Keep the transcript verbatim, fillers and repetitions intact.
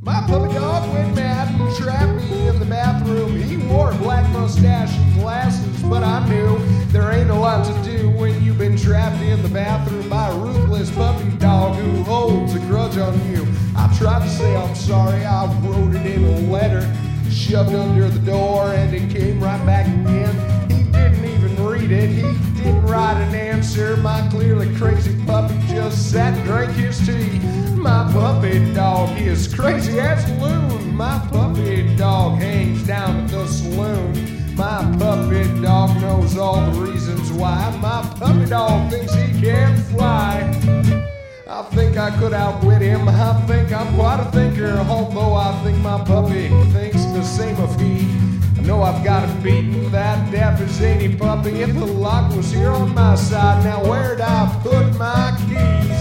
My puppy dog went mad and trapped me in the bathroom. He wore a black mustache and glasses, but I knew there ain't a lot to do when you've been trapped in the bathroom by a ruthless puppy dog who holds a grudge on you. I tried to say I'm sorry, I wrote it in a letter, shoved under the door, and it came right back again. He didn't even read it, he didn't write an answer. My clearly crazy puppy just sat and drank his tea. My puppy dog is crazy as a loon. My puppy dog hangs down at the saloon. My puppy dog knows all the reasons why. My puppy dog thinks he can fly. I think I could outwit him. I think I'm quite a thinker, although I think my puppy thinks the same of he. I know I've got it beaten, that deaf as any puppy. If the lock was here on my side, now where'd I put my keys?